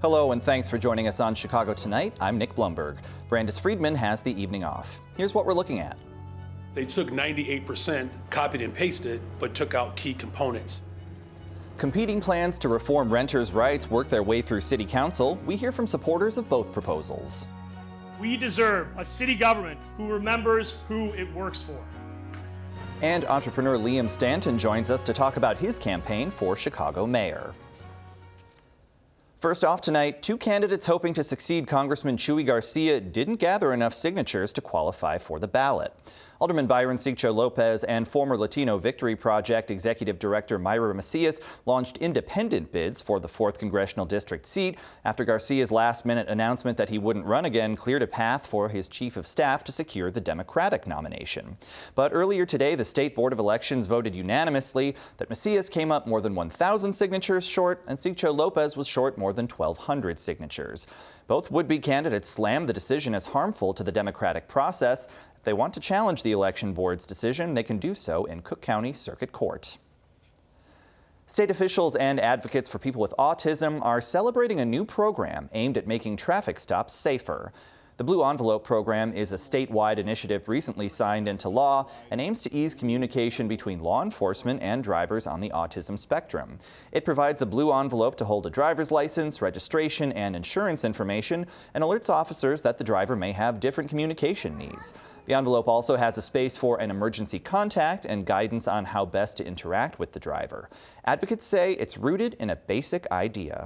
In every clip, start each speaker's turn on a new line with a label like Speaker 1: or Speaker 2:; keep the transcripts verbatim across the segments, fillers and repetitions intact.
Speaker 1: Hello and thanks for joining us on Chicago Tonight. I'm Nick Blumberg. Brandis Friedman has the evening off. Here's what we're looking at.
Speaker 2: They took ninety-eight percent, copied and pasted, but took out key components.
Speaker 1: Competing plans to reform renters' rights work their way through City Council. We hear from supporters of both proposals.
Speaker 3: We deserve a city government who remembers who it works for.
Speaker 1: And entrepreneur Liam Stanton joins us to talk about his campaign for Chicago mayor. First off tonight, two candidates hoping to succeed Congressman Chuy Garcia didn't gather enough signatures to qualify for the ballot. Alderman Byron Sigcho-Lopez and former Latino Victory Project Executive Director Mayra Macias launched independent bids for the fourth Congressional District seat after Garcia's last-minute announcement that he wouldn't run again cleared a path for his chief of staff to secure the Democratic nomination. But earlier today, the State Board of Elections voted unanimously that Macias came up more than one thousand signatures short and Sigcho-Lopez was short more than twelve hundred signatures. Both would-be candidates slammed the decision as harmful to the democratic process. If they want to challenge the election board's decision, they can do so in Cook County Circuit Court. State officials and advocates for people with autism are celebrating a new program aimed at making traffic stops safer. The Blue Envelope program is a statewide initiative recently signed into law and aims to ease communication between law enforcement and drivers on the autism spectrum. It provides a blue envelope to hold a driver's license, registration, and insurance information and alerts officers that the driver may have different communication needs. The envelope also has a space for an emergency contact and guidance on how best to interact with the driver. Advocates say it's rooted in a basic idea.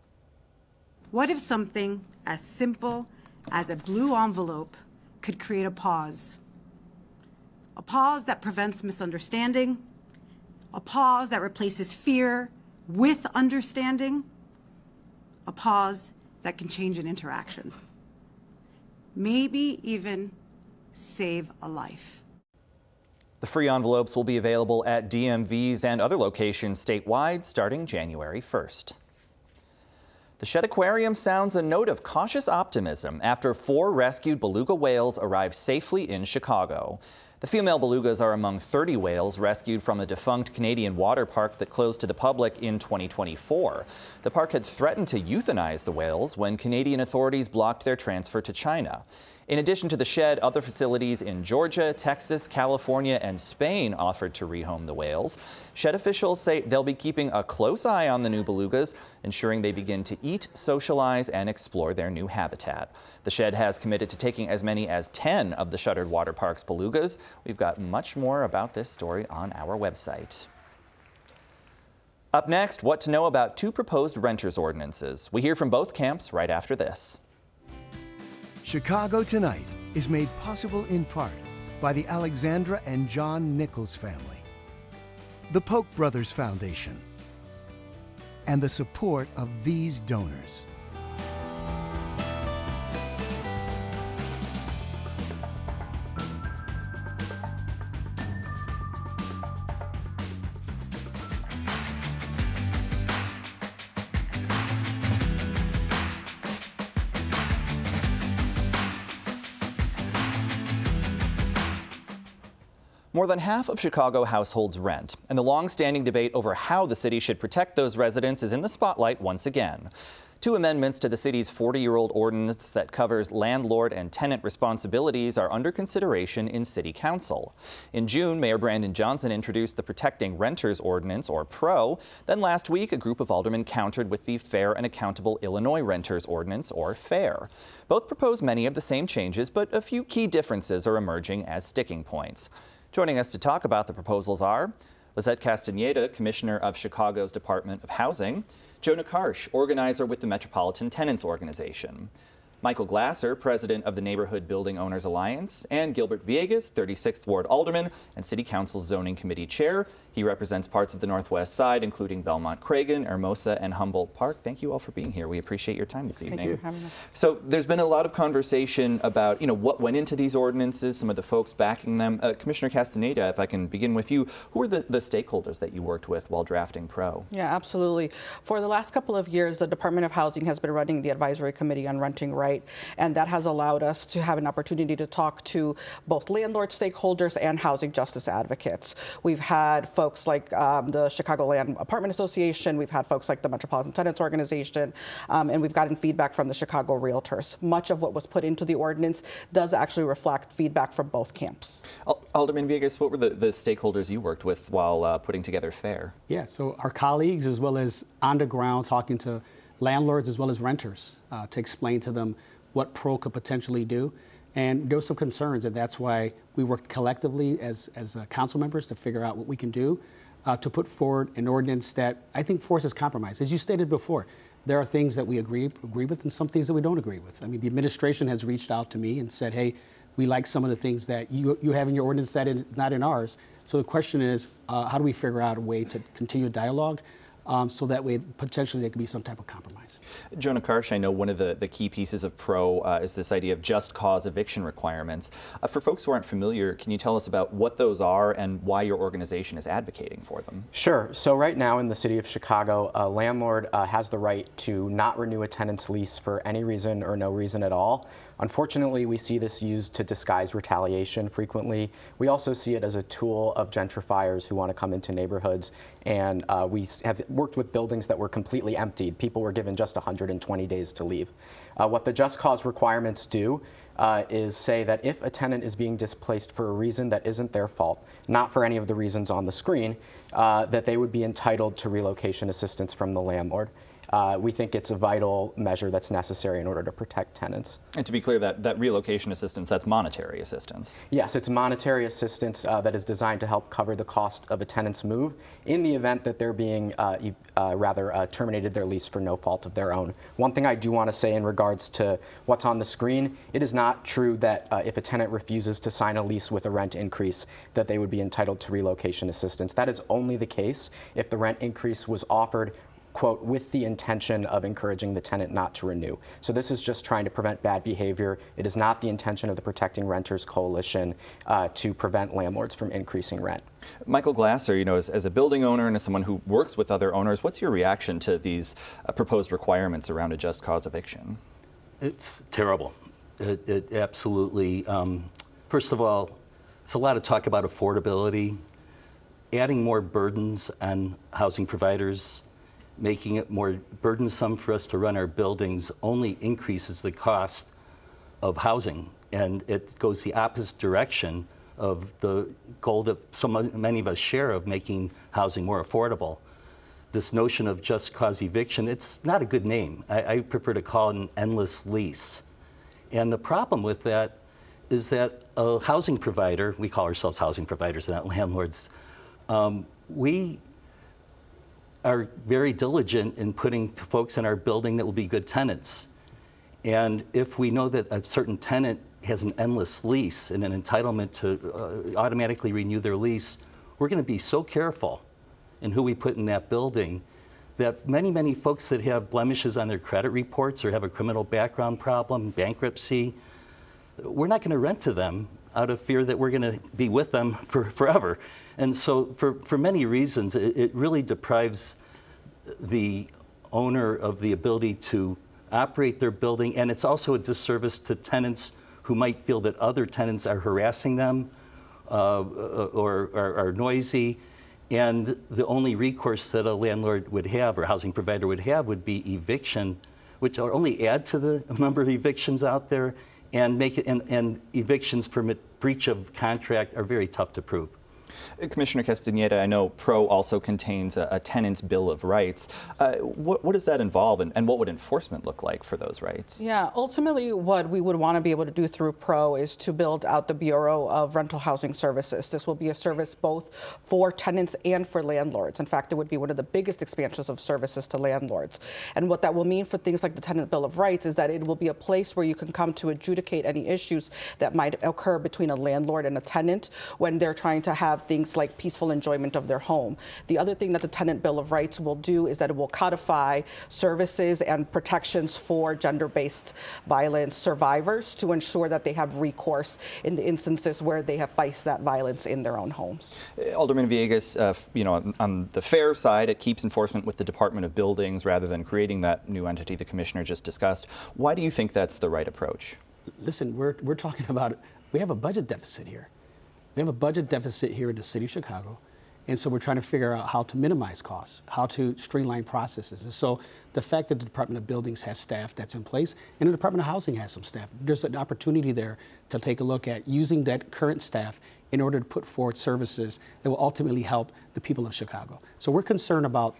Speaker 4: What if something as simple as a blue envelope could create a pause? A pause that prevents misunderstanding, a pause that replaces fear with understanding, a pause that can change an interaction, maybe even save a life.
Speaker 1: The free envelopes will be available at D M Vs and other locations statewide starting January first. The Shedd Aquarium sounds a note of cautious optimism after four rescued beluga whales arrived safely in Chicago. The female belugas are among thirty whales rescued from a defunct Canadian water park that closed to the public in twenty twenty-four. The park had threatened to euthanize the whales when Canadian authorities blocked their transfer to China. In addition to the Shedd, other facilities in Georgia, Texas, California, and Spain offered to rehome the whales. Shedd officials say they'll be keeping a close eye on the new belugas, ensuring they begin to eat, socialize, and explore their new habitat. The Shedd has committed to taking as many as ten of the shuttered water park's belugas. We've got much more about this story on our website. Up next, what to know about two proposed renters ordinances. We hear from both camps right after this.
Speaker 5: Chicago Tonight is made possible in part by the Alexandra and John Nichols family, the Polk Brothers Foundation, and the support of these donors.
Speaker 1: More than half of Chicago households rent, and the long-standing debate over how the city should protect those residents is in the spotlight once again. Two amendments to the city's forty-year-old ordinance that covers landlord and tenant responsibilities are under consideration in City Council. In June, Mayor Brandon Johnson introduced the Protecting Renters Ordinance, or PRO. Then last week, a group of aldermen countered with the Fair and Accountable Illinois Renters Ordinance, or FAIR. Both propose many of the same changes, but a few key differences are emerging as sticking points. Joining us to talk about the proposals are Lizette Castaneda, Commissioner of Chicago's Department of Housing, Jonah Karsh, organizer with the Metropolitan Tenants Organization, Michael Glasser, president of the Neighborhood Building Owners Alliance, and Gilbert Villegas, thirty-sixth Ward Alderman and City Council's Zoning Committee Chair. He represents parts of the Northwest Side, including Belmont Cragen, Hermosa, and Humboldt Park. Thank you all for being here. We appreciate your time this
Speaker 6: Thank
Speaker 1: evening.
Speaker 6: you for having us.
Speaker 1: So there's been a lot of conversation about, you know, what went into these ordinances, some of the folks backing them. Uh, Commissioner Castaneda, if I can begin with you, who are the, the stakeholders that you worked with while drafting PRO?
Speaker 6: Yeah, absolutely. For the last couple of years, the Department of Housing has been running the Advisory Committee on Renting Rights. site, and that has allowed us to have an opportunity to talk to both landlord stakeholders and housing justice advocates. We've had folks like um, the Chicagoland Apartment Association, we've had folks like the Metropolitan Tenants Organization, um, and we've gotten feedback from the Chicago Realtors. Much of what was put into the ordinance does actually reflect feedback from both camps.
Speaker 1: Alderman Villegas, what were the, the stakeholders you worked with while uh, putting together FAIR?
Speaker 7: Yeah, so our colleagues, as well as on the ground talking to landlords as well as renters uh, to explain to them what PRO could potentially do. And there were some concerns, and that's why we worked collectively as, as uh, council members to figure out what we can do uh, to put forward an ordinance that I think forces compromise. As you stated before, there are things that we agree, agree with and some things that we don't agree with. I mean, the administration has reached out to me and said, hey, we like some of the things that you, you have in your ordinance that is not in ours. So the question is, uh, how do we figure out a way to continue dialogue um, so that way potentially there could be some type of compromise?
Speaker 1: Jonah Karsh, I know one of the, the key pieces of PRO uh, is this idea of just cause eviction requirements. Uh, for folks who aren't familiar, can you tell us about what those are and why your organization is advocating for them?
Speaker 8: Sure. So right now in the city of Chicago, a landlord uh, has the right to not renew a tenant's lease for any reason or no reason at all. Unfortunately, we see this used to disguise retaliation frequently. We also see it as a tool of gentrifiers who want to come into neighborhoods, and uh, we have worked with buildings that were completely emptied. People were given just one hundred twenty days to leave. Uh, what the just cause requirements do uh, is say that if a tenant is being displaced for a reason that isn't their fault, not for any of the reasons on the screen, uh, that they would be entitled to relocation assistance from the landlord. Uh, we think it's a vital measure that's necessary in order to protect tenants.
Speaker 1: And to be clear, that, that relocation assistance, that's monetary assistance?
Speaker 8: Yes, it's monetary assistance uh, that is designed to help cover the cost of a tenant's move in the event that they're being uh, uh, rather uh, terminated their lease for no fault of their own. One thing I do want to say in regards to what's on the screen, it is not true that uh, if a tenant refuses to sign a lease with a rent increase, that they would be entitled to relocation assistance. That is only the case if the rent increase was offered, quote, with the intention of encouraging the tenant not to renew. So this is just trying to prevent bad behavior. It is not the intention of the Protecting Renters Coalition uh, to prevent landlords from increasing rent.
Speaker 1: Michael Glasser, you know, as, as a building owner and as someone who works with other owners, what's your reaction to these uh, proposed requirements around a just cause eviction?
Speaker 9: It's terrible. It, it absolutely, um, first of all, it's a lot of talk about affordability, adding more burdens on housing providers, making it more burdensome for us to run our buildings only increases the cost of housing. And it goes the opposite direction of the goal that so many of us share of making housing more affordable. This notion of just cause eviction, it's not a good name. I, I prefer to call it an endless lease. And the problem with that is that a housing provider, we call ourselves housing providers, not landlords, um, we are very diligent in putting folks in our building that will be good tenants. And if we know that a certain tenant has an endless lease and an entitlement to uh, automatically renew their lease, we're going to be so careful in who we put in that building that many, many folks that have blemishes on their credit reports or have a criminal background problem, bankruptcy, we're not going to rent to them out of fear that we're going to be with them for forever. And so for, for many reasons, it, it really deprives the owner of the ability to operate their building, and it's also a disservice to tenants who might feel that other tenants are harassing them uh, or are noisy. And the only recourse that a landlord would have or housing provider would have would be eviction, which will only add to the number of evictions out there, and make it and, and evictions for breach of contract are very tough to prove.
Speaker 1: Commissioner Castaneda, I know PRO also contains a, a tenant's bill of rights. Uh, what, what does that involve, and, and what would enforcement look like for those rights?
Speaker 6: Yeah, ultimately what we would want to be able to do through PRO is to build out the Bureau of Rental Housing Services. This will be a service both for tenants and for landlords. In fact, it would be one of the biggest expansions of services to landlords. And what that will mean for things like the Tenant Bill of Rights is that it will be a place where you can come to adjudicate any issues that might occur between a landlord and a tenant when they're trying to have have things like peaceful enjoyment of their home. The other thing that the Tenant Bill of Rights will do is that it will codify services and protections for gender-based violence survivors to ensure that they have recourse in the instances where they have faced that violence in their own homes.
Speaker 1: Alderman Villegas, uh, you know, on, on the fair side, it keeps enforcement with the Department of Buildings rather than creating that new entity the commissioner just discussed. Why do you think that's the right approach?
Speaker 7: Listen, we're, we're talking about, we have a budget deficit here. We have a budget deficit here in the city of Chicago. And so we're trying to figure out how to minimize costs, how to streamline processes. And so the fact that the Department of Buildings has staff that's in place, and the Department of Housing has some staff, there's an opportunity there to take a look at using that current staff in order to put forward services that will ultimately help the people of Chicago. So we're concerned about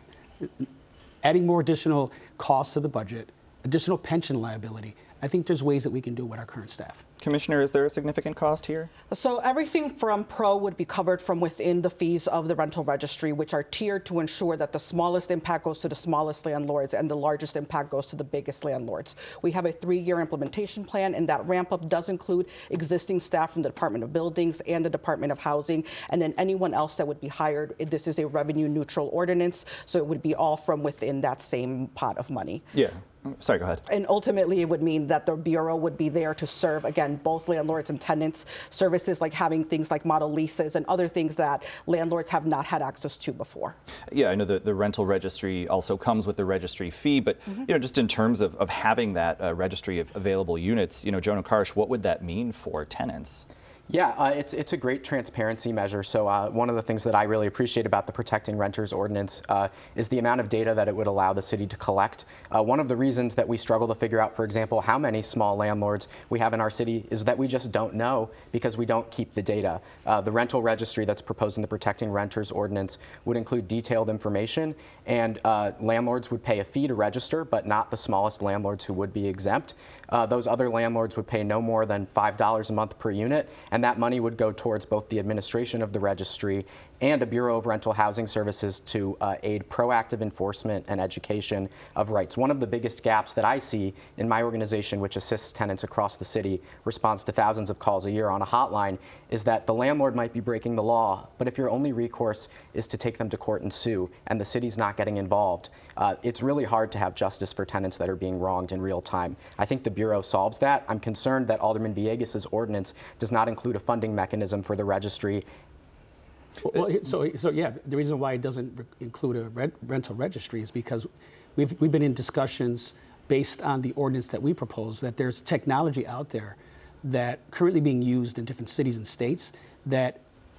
Speaker 7: adding more additional costs to the budget, additional pension liability. I think there's ways that we can do with our current staff.
Speaker 1: Commissioner, is there a significant cost here?
Speaker 6: So everything from Pro would be covered from within the fees of the rental registry, which are tiered to ensure that the smallest impact goes to the smallest landlords and the largest impact goes to the biggest landlords. We have a three-year implementation plan, and that ramp-up does include existing staff from the Department of Buildings and the Department of Housing, and then anyone else that would be hired. This is a revenue-neutral ordinance, so it would be all from within that same pot of money.
Speaker 1: Yeah. Sorry, go ahead.
Speaker 6: And ultimately, it would mean that the Bureau would be there to serve, again, both landlords and tenants, services like having things like model leases and other things that landlords have not had access to before.
Speaker 1: Yeah, I know that the rental registry also comes with the registry fee, but mm-hmm. you know, just in terms of, of having that uh, registry of available units, you know, Jonah Karsh, what would that mean for tenants?
Speaker 8: Yeah, uh, it's it's a great transparency measure. So uh, one of the things that I really appreciate about the Protecting Renters Ordinance uh, is the amount of data that it would allow the city to collect. Uh, one of the reasons that we struggle to figure out, for example, how many small landlords we have in our city is that we just don't know because we don't keep the data. Uh, the rental registry that's proposed in the Protecting Renters Ordinance would include detailed information, and uh, landlords would pay a fee to register, but not the smallest landlords who would be exempt. Uh, those other landlords would pay no more than five dollars a month per unit, and that money would go towards both the administration of the registry and a Bureau of Rental Housing Services to uh, aid proactive enforcement and education of rights. One of the biggest gaps that I see in my organization, which assists tenants across the city, responds to thousands of calls a year on a hotline, is that the landlord might be breaking the law, but if your only recourse is to take them to court and sue, and the city's not getting involved, uh, it's really hard to have justice for tenants that are being wronged in real time. I think the Bureau solves that. I'm concerned that Alderman Villegas' ordinance does not include a funding mechanism for the registry.
Speaker 7: Well, so, so yeah, the reason why it doesn't re- include a rent, rental registry is because we've, we've been in discussions based on the ordinance that we propose, that there's technology out there that currently being used in different cities and states that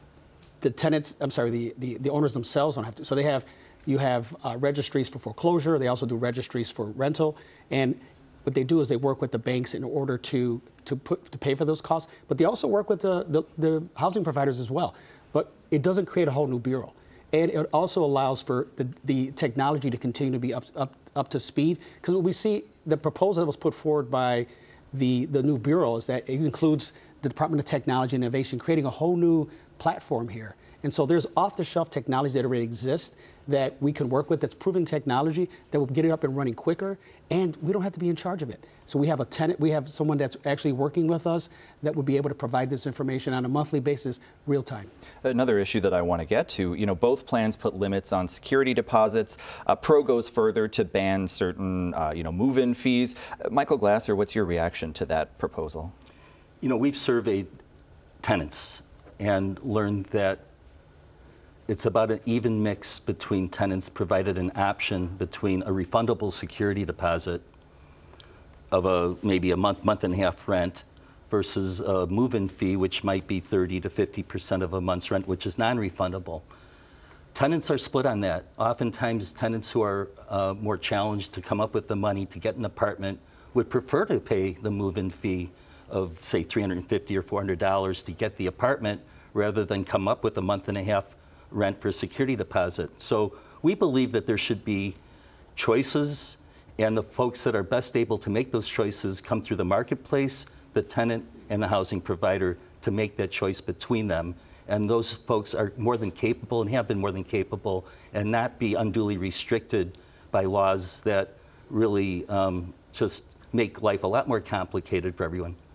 Speaker 7: the tenants, I'm sorry, the, the, the owners themselves don't have to. So they have, you have uh, registries for foreclosure, they also do registries for rental, and what they do is they work with the banks in order to to put to pay for those costs, but they also work with the, the, the housing providers as well. But it doesn't create a whole new bureau. And it also allows for the, the technology to continue to be up, up, up to speed. Because what we see, the proposal that was put forward by the, the new bureau is that it includes the Department of Technology and Innovation, creating a whole new platform here. And so there's off-the-shelf technology that already exists that we can work with, that's proven technology that will get it up and running quicker, and we don't have to be in charge of it. So we have a tenant, we have someone that's actually working with us that would be able to provide this information on a monthly basis, real time.
Speaker 1: Another issue that I want to get to, you know, both plans put limits on security deposits. Uh, Pro goes further to ban certain, uh, you know, move-in fees. Uh, Michael Glasser, what's your reaction to that proposal?
Speaker 9: You know, we've surveyed tenants and learned that it's about an even mix between tenants provided an option between a refundable security deposit of a maybe a month, month and a half rent versus a move-in fee, which might be thirty to fifty percent of a month's rent, which is non-refundable. Tenants are split on that. Oftentimes, tenants who are uh, more challenged to come up with the money to get an apartment would prefer to pay the move-in fee of, say, three hundred fifty dollars or four hundred dollars to get the apartment rather than come up with a month and a half rent for a security deposit. So we believe that there should be choices, and the folks that are best able to make those choices come through the marketplace, the tenant, and the housing provider to make that choice between them. And those folks are more than capable and have been more than capable, and not be unduly restricted by laws that really um, just make life a lot more complicated for everyone.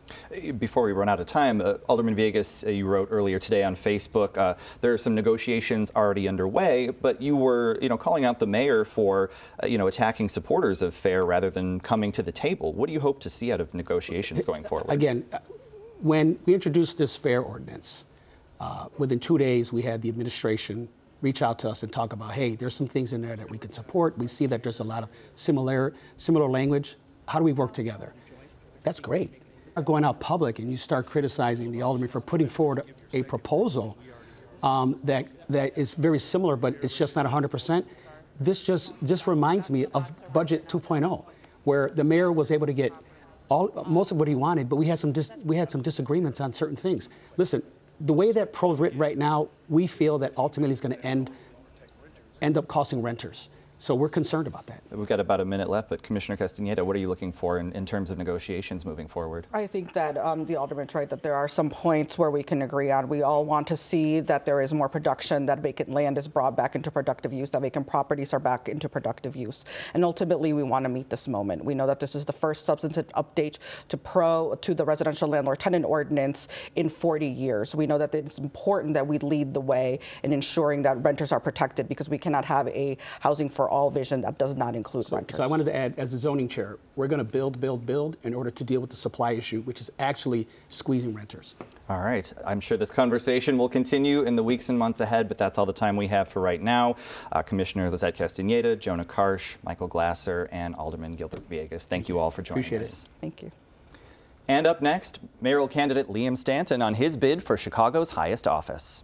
Speaker 1: Before we run out of time, uh, Alderman Villegas, uh, you wrote earlier today on Facebook, uh, there are some negotiations already underway, but you were, you know, calling out the mayor for, uh, you know, attacking supporters of FAIR rather than coming to the table. What do you hope to see out of negotiations going forward?
Speaker 7: Again, when we introduced this FAIR ordinance, uh, within two days we had the administration reach out to us and talk about, hey, there's some things in there that we can support. We see that there's a lot of similar, similar language. How do we work together? That's great. Going out public and you start criticizing the alderman for putting forward a proposal um, that that is very similar, but it's just not one hundred percent. This just just reminds me of Budget two point oh, where the mayor was able to get all most of what he wanted, but we had some dis, we had some disagreements on certain things. Listen, the way that pro is written right now, we feel that ultimately is going to end end up costing renters. So we're concerned about that.
Speaker 1: We've got about a minute left, but Commissioner Castañeda, what are you looking for in, in terms of negotiations moving forward?
Speaker 6: I think that um, the alderman's right that there are some points where we can agree on. We all want to see that there is more production, that vacant land is brought back into productive use, that vacant properties are back into productive use. And ultimately, we want to meet this moment. We know that this is the first substantive update to pro to the residential landlord tenant ordinance in forty years. We know that it's important that we lead the way in ensuring that renters are protected, because we cannot have a housing for all vision that does not include
Speaker 7: so,
Speaker 6: renters.
Speaker 7: So I wanted to add, as the zoning chair, we're going to build, build, build in order to deal with the supply issue, which is actually squeezing renters.
Speaker 1: All right. I'm sure this conversation will continue in the weeks and months ahead, but that's all the time we have for right now. Uh, Commissioner Lizette Castañeda, Jonah Karsh, Michael Glasser, and Alderman Gilbert Villegas. Thank you all for joining
Speaker 7: Appreciate
Speaker 1: us.
Speaker 7: It.
Speaker 6: Thank you.
Speaker 1: And up next, mayoral candidate Liam Stanton on his bid for Chicago's highest office.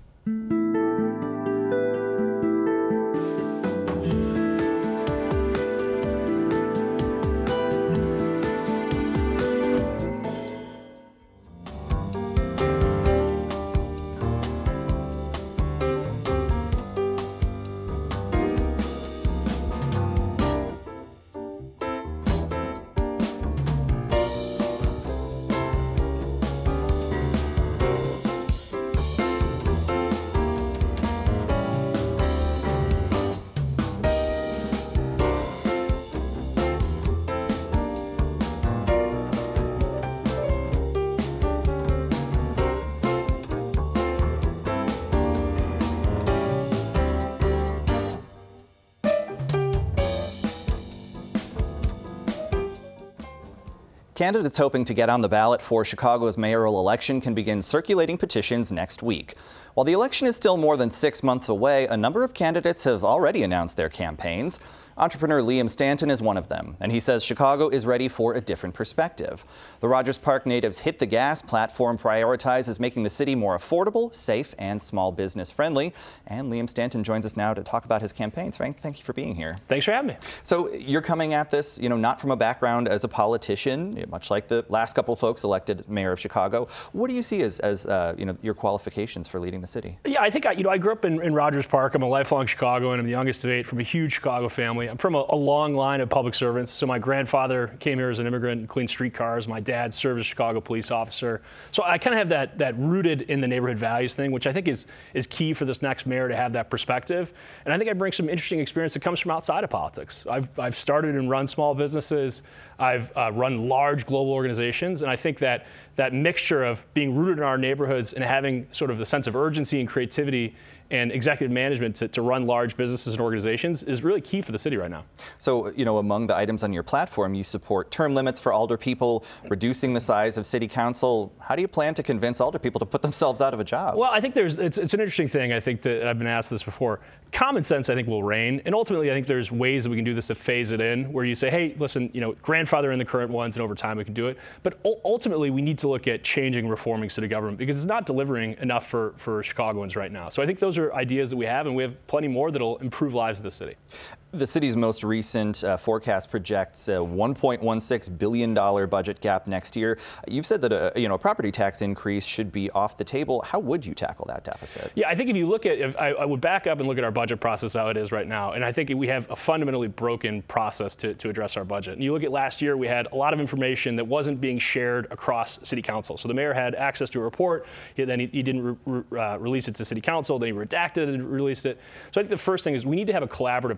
Speaker 1: Candidates hoping to get on the ballot for Chicago's mayoral election can begin circulating petitions next week. While the election is still more than six months away, a number of candidates have already announced their campaigns. Entrepreneur Liam Stanton is one of them, and he says Chicago is ready for a different perspective. The Rogers Park Natives Hit the Gas platform prioritizes making the city more affordable, safe, and small business friendly. And Liam Stanton joins us now to talk about his campaigns. Frank, thank you for being here.
Speaker 10: Thanks for having me.
Speaker 1: So you're coming at this, you know, not from a background as a politician, much like the last couple folks elected mayor of Chicago. What do you see as, as uh, you know, your qualifications for leading the city?
Speaker 10: Yeah, I think I, you know, I grew up in, in Rogers Park. I'm a lifelong Chicagoan. I'm the youngest of eight from a huge Chicago family. I'm from a, a long line of public servants. So my grandfather came here as an immigrant and cleaned streetcars. My dad served as a Chicago police officer. So I kind of have that that rooted in the neighborhood values thing, which I think is is key for this next mayor to have that perspective. And I think I bring some interesting experience that comes from outside of politics. I've I've started and run small businesses. I've uh, run large global organizations, and I think that that mixture of being rooted in our neighborhoods and having sort of the sense of urgency and creativity and executive management to, to run large businesses and organizations is really key for the city right now.
Speaker 1: So, you know, among the items on your platform, you support term limits for alder people, reducing the size of city council. How do you plan to convince alder people to put themselves out of a job?
Speaker 10: Well, I think there's it's, it's an interesting thing. I think that I've been asked this before. Common sense, I think, will reign, and ultimately, I think there's ways that we can do this to phase it in, where you say, hey, listen, you know, grandfather in the current ones, and over time we can do it. But u- ultimately, we need to look at changing, reforming city government, because it's not delivering enough for, for Chicagoans right now. So I think those are ideas that we have, and we have plenty more that'll improve lives of the city.
Speaker 1: The city's most recent uh, forecast projects a one point one six billion dollars budget gap next year. You've said that a, you know, a property tax increase should be off the table. How would you tackle that deficit?
Speaker 10: Yeah, I think if you look at, if I, I would back up and look at our budget process how it is right now, and I think we have a fundamentally broken process to, to address our budget. And you look at last year, we had a lot of information that wasn't being shared across city council. So the mayor had access to a report, he, then he, he didn't re, re, uh, release it to city council, then he redacted and released it. So I think the first thing is we need to have a collaborative process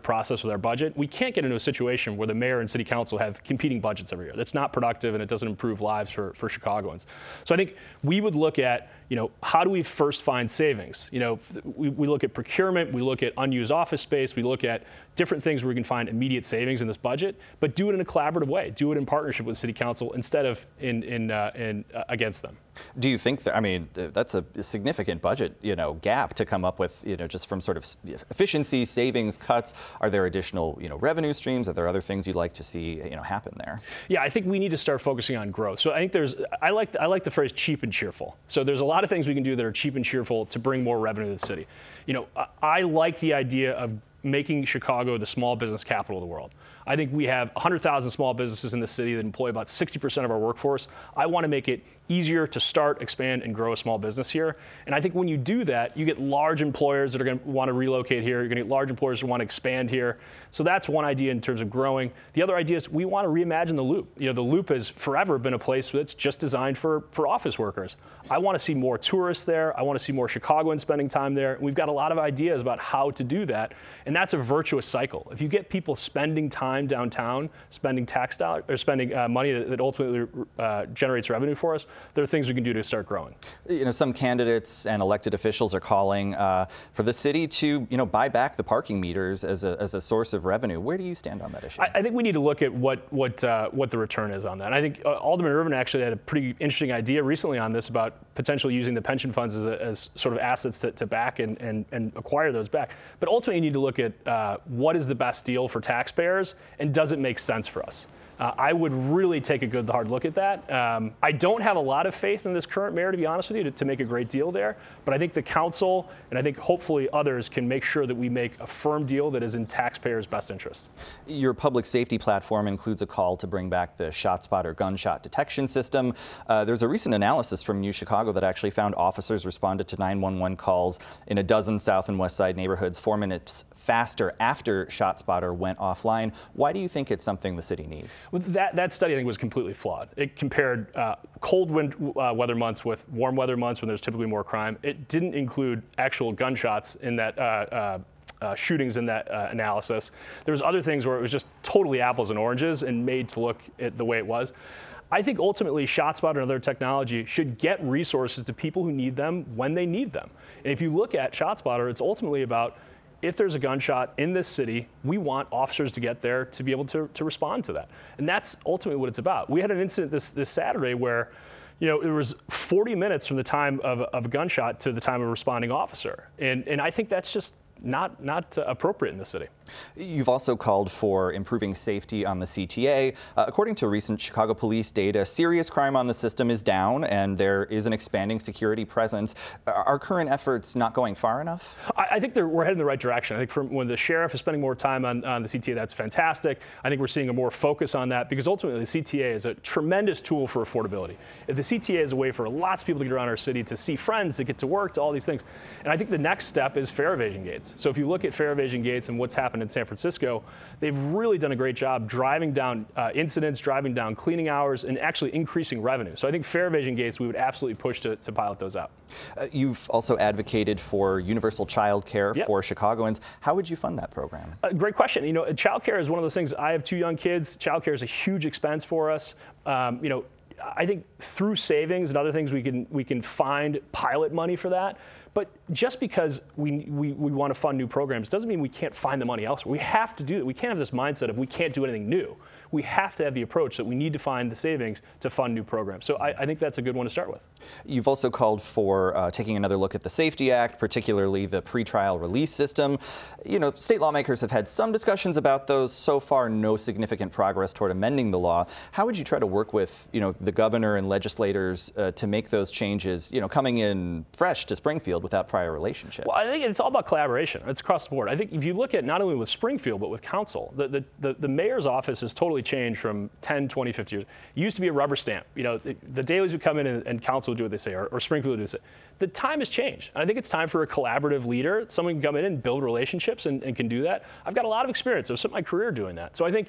Speaker 10: with our budget. We can't get into a situation where the mayor and city council have competing budgets every year. That's not productive, and it doesn't improve lives for, for Chicagoans. So I think we would look at, you know, how do we first find savings? You know, we, we look at procurement, we look at unused office space, we look at different things where we can find immediate savings in this budget, but do it in a collaborative way. Do it in partnership with city council instead of in, in, uh, in uh, against them.
Speaker 1: Do you think that, I mean, that's a significant budget, you know, gap to come up with, you know, just from sort of efficiency, savings, cuts? Are there additional, you know, revenue streams? Are there other things you'd like to see, you know, happen there?
Speaker 10: Yeah, I think we need to start focusing on growth. So I think there's, I like, I like the phrase cheap and cheerful. So there's a lot of things we can do that are cheap and cheerful to bring more revenue to the city. You know, I, I like the idea of making Chicago the small business capital of the world. I think we have one hundred thousand small businesses in the city that employ about sixty percent of our workforce. I want to make it easier to start, expand, and grow a small business here. And I think when you do that, you get large employers that are going to want to relocate here. You're going to get large employers who want to expand here. So that's one idea in terms of growing. The other idea is we want to reimagine the Loop. You know, the Loop has forever been a place that's just designed for, for office workers. I want to see more tourists there. I want to see more Chicagoans spending time there. We've got a lot of ideas about how to do that. And that's a virtuous cycle. If you get people spending time downtown, spending tax dollars, or spending uh, money that, that ultimately uh, generates revenue for us, there are things we can do to start growing.
Speaker 1: You know, some candidates and elected officials are calling uh, for the city to, you know, buy back the parking meters as a, as a source of revenue. Where do you stand on that issue?
Speaker 10: I, I think we need to look at what what uh, what the return is on that. And I think uh, Alderman Irvin actually had a pretty interesting idea recently on this about potentially using the pension funds as, a, as sort of assets to, to back and, and, and acquire those back. But ultimately, you need to look at uh, what is the best deal for taxpayers, and does it make sense for us? Uh, I would really take a good hard look at that. Um, I don't have a lot of faith in this current mayor, to be honest with you, to, to make a great deal there. But I think the council, and I think hopefully others, can make sure that we make a firm deal that is in taxpayers' best interest.
Speaker 1: Your public safety platform includes a call to bring back the ShotSpotter gunshot detection system. Uh, there's a recent analysis from U Chicago that actually found officers responded to nine one one calls in a dozen South and West Side neighborhoods four minutes faster after ShotSpotter went offline. Why do you think it's something the city needs?
Speaker 10: Well, that, that study, I think, was completely flawed. It compared uh, cold wind, uh, weather months with warm weather months when there's typically more crime. It didn't include actual gunshots in that uh, uh, uh, shootings in that uh, analysis. There was other things where it was just totally apples and oranges and made to look at the way it was. I think ultimately ShotSpotter and other technology should get resources to people who need them when they need them. And if you look at ShotSpotter, it's ultimately about, if there's a gunshot in this city, we want officers to get there to be able to, to respond to that. And that's ultimately what it's about. We had an incident this, this Saturday where, you know, it was forty minutes from the time of, of a gunshot to the time of a responding officer. And, and I think that's just not, not uh, appropriate in the city.
Speaker 1: You've also called for improving safety on the C T A. Uh, according to recent Chicago police data, serious crime on the system is down, and there is an expanding security presence. Are current efforts not going far enough?
Speaker 10: I, I think they're, we're heading in the right direction. I think from when the sheriff is spending more time on, on the C T A, that's fantastic. I think we're seeing a more focus on that because ultimately the C T A is a tremendous tool for affordability. If the C T A is a way for lots of people to get around our city, to see friends, to get to work, to all these things. And I think the next step is fare evasion gates. So if you look at fare evasion gates and what's happened in San Francisco, they've really done a great job driving down uh, incidents, driving down cleaning hours, and actually increasing revenue. So I think fare evasion gates, we would absolutely push to, to pilot those out.
Speaker 1: Uh, you've also advocated for universal child care
Speaker 10: yep.
Speaker 1: for Chicagoans. How would you fund that program?
Speaker 10: Uh, great question. You know, child care is one of those things. I have two young kids. Child care is a huge expense for us. Um, you know, I think through savings and other things, we can we can find pilot money for that. But just because we, we, we want to fund new programs doesn't mean we can't find the money elsewhere. We have to do it. We can't have this mindset of we can't do anything new. We have to have the approach that we need to find the savings to fund new programs. So I, I think that's a good one to start with.
Speaker 1: You've also called for uh, taking another look at the Safety Act, particularly the pretrial release system. You know, state lawmakers have had some discussions about those. So far, no significant progress toward amending the law. How would you try to work with, you know, the governor and legislators uh, to make those changes, you know, coming in fresh to Springfield without prior relationships?
Speaker 10: Well, I think it's all about collaboration. It's across the board. I think if you look at not only with Springfield, but with council, the, the, the, the mayor's office has totally changed from ten, twenty, fifty years. It used to be a rubber stamp. You know, the, the Daleys would come in and, and council would do what they say, or, or Springfield would do what they say. The time has changed. I think it's time for a collaborative leader. Someone can come in and build relationships and, and can do that. I've got a lot of experience. I've spent my career doing that. So I think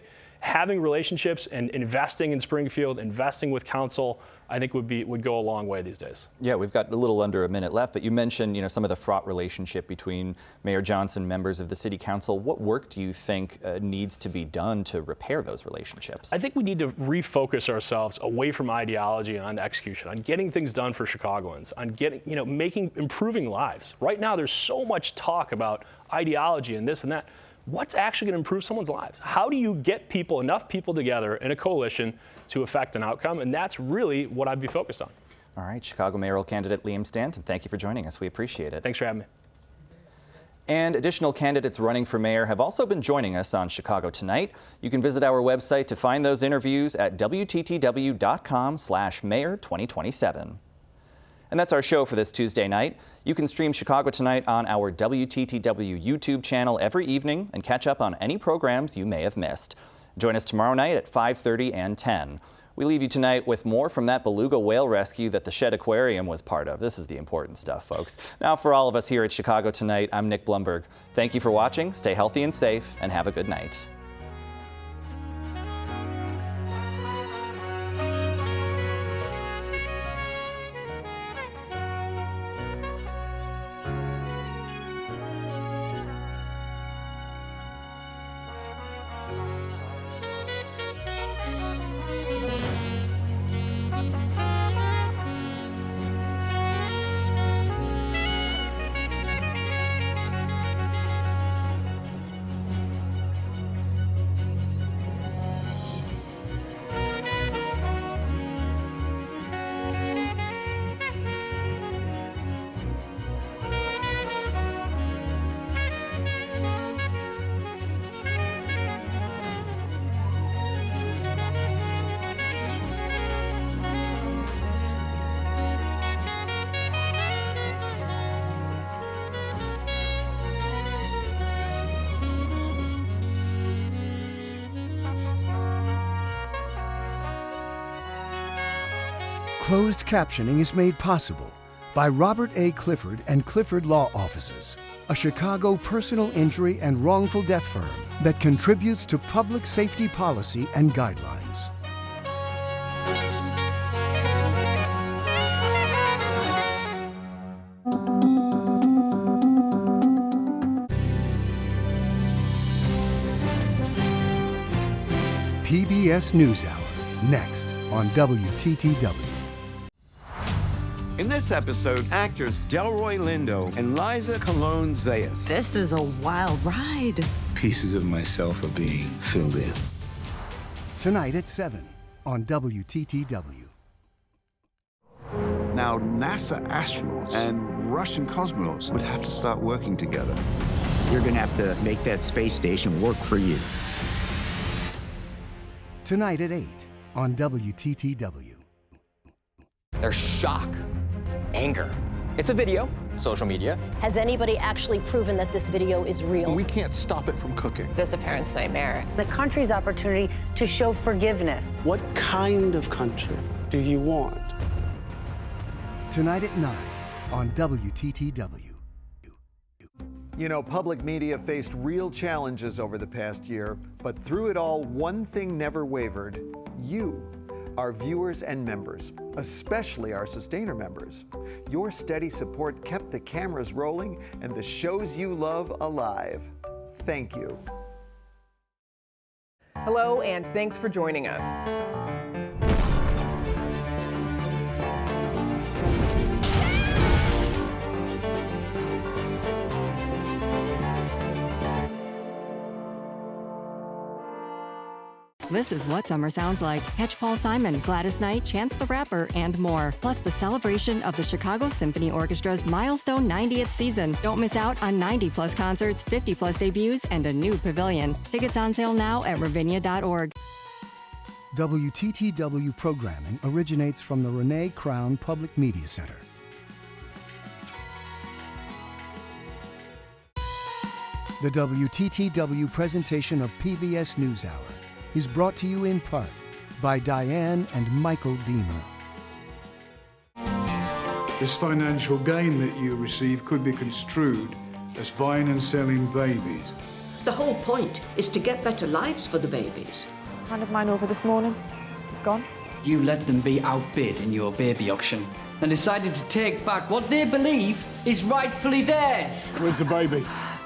Speaker 10: having relationships and investing in Springfield, investing with council, I think would be would go a long way these days.
Speaker 1: Yeah, we've got a little under a minute left, but you mentioned, you know, some of the fraught relationship between Mayor Johnson, members of the City Council. What work do you think uh, needs to be done to repair those relationships?
Speaker 10: I think we need to refocus ourselves away from ideology and on execution, on getting things done for Chicagoans, on getting, you know, making, improving lives. Right now, there's so much talk about ideology and this and that. What's actually going to improve someone's lives? How do you get people, enough people together in a coalition to affect an outcome? And that's really what I'd be focused on.
Speaker 1: All right, Chicago mayoral candidate Liam Stanton, thank you for joining us. We appreciate it.
Speaker 10: Thanks for having me.
Speaker 1: And additional candidates running for mayor have also been joining us on Chicago Tonight. You can visit our website to find those interviews at W T T W dot com slash mayor twenty twenty-seven. And that's our show for this Tuesday night. You can stream Chicago Tonight on our W T T W YouTube channel every evening and catch up on any programs you may have missed. Join us tomorrow night at five thirty and ten. We leave you tonight with more from that beluga whale rescue that the Shedd Aquarium was part of. This is the important stuff, folks. Now, for all of us here at Chicago Tonight, I'm Nick Blumberg. Thank you for watching. Stay healthy and safe, and have a good night.
Speaker 5: Closed captioning is made possible by Robert A. Clifford and Clifford Law Offices, a Chicago personal injury and wrongful death firm that contributes to public safety policy and guidelines. P B S NewsHour, next on W T T W.
Speaker 11: In this episode, actors Delroy Lindo and Liza Colon-Zayas.
Speaker 12: This is a wild ride.
Speaker 13: Pieces of myself are being filled in.
Speaker 5: Tonight at seven on W T T W.
Speaker 13: Now, NASA astronauts and Russian cosmonauts would have to start working together.
Speaker 14: You're going to have to make that space station work for you.
Speaker 5: Tonight at eight on W T T W.
Speaker 15: There's shock, anger. It's a video, social media.
Speaker 16: Has anybody actually proven that this video is real?
Speaker 17: We can't stop it from cooking.
Speaker 18: This a parent's nightmare.
Speaker 19: The country's opportunity to show forgiveness.
Speaker 20: What kind of country do you want?
Speaker 5: Tonight at nine on W T T W.
Speaker 21: You know, public media faced real challenges over the past year, but through it all, one thing never wavered: you, our viewers and members, especially our Sustainer members. Your steady support kept the cameras rolling and the shows you love alive. Thank you.
Speaker 22: Hello, and thanks for joining us.
Speaker 23: This is what summer sounds like. Catch Paul Simon, Gladys Knight, Chance the Rapper, and more. Plus the celebration of the Chicago Symphony Orchestra's milestone ninetieth season. Don't miss out on ninety plus concerts, fifty plus debuts, and a new pavilion. Tickets on sale now at ravinia dot org.
Speaker 5: W T T W programming originates from the Renee Crown Public Media Center. The W T T W presentation of P B S NewsHour is brought to you in part by Diane and Michael Beamer.
Speaker 24: This financial gain that you receive could be construed as buying and selling babies.
Speaker 25: The whole point is to get better lives for the babies.
Speaker 2: handed mine over this morning. It's gone.
Speaker 3: You let them be outbid in your baby auction and decided to take back what they believe is rightfully theirs.
Speaker 24: Where's the baby?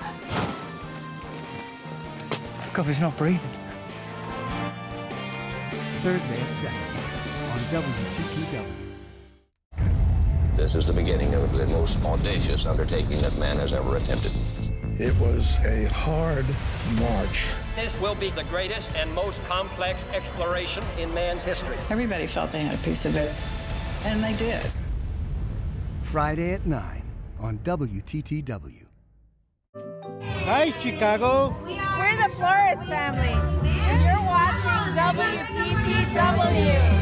Speaker 3: God, he's not breathing.
Speaker 5: Thursday at seven on W T T W.
Speaker 17: This is the beginning of the most audacious undertaking that man has ever attempted.
Speaker 24: It was a hard march.
Speaker 18: This will be the greatest and most complex exploration in man's history.
Speaker 25: Everybody felt they had a piece of it, and they did.
Speaker 5: Friday at nine on W T T W.
Speaker 26: Hi, Chicago.
Speaker 27: We're the Flores family, and you're watching W T T W.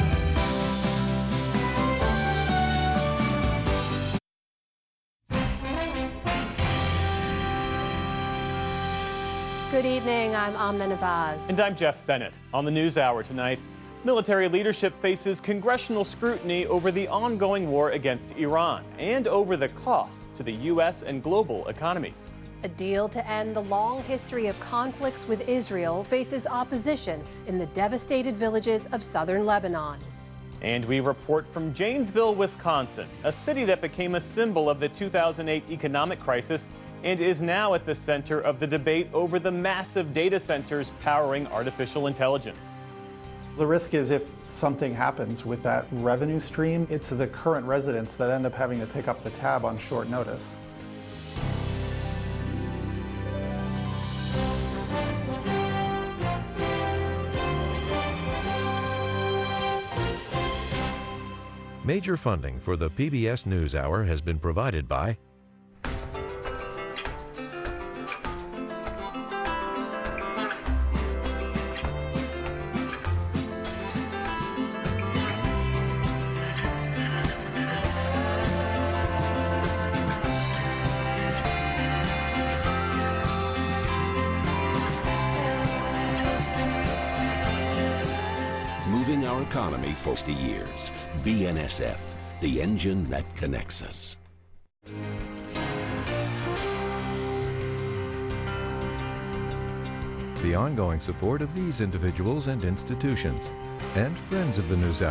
Speaker 28: Good evening, I'm Amna Nawaz.
Speaker 29: And I'm Jeff Bennett. On the NewsHour tonight, military leadership faces congressional scrutiny over the ongoing war against Iran and over the cost to the U S and global economies.
Speaker 28: A deal to end the long history of conflicts with Israel faces opposition in the devastated villages of southern Lebanon.
Speaker 29: And we report from Janesville, Wisconsin, a city that became a symbol of the two thousand eight economic crisis and is now at the center of the debate over the massive data centers powering artificial intelligence.
Speaker 30: The risk is if something happens with that revenue stream, it's the current residents that end up having to pick up the tab on short notice.
Speaker 31: Major funding for the P B S NewsHour has been provided by
Speaker 32: Moving our economy for sixty years. B N S F, the engine that connects us.
Speaker 31: The ongoing support of these individuals and institutions and friends of the NewsHour.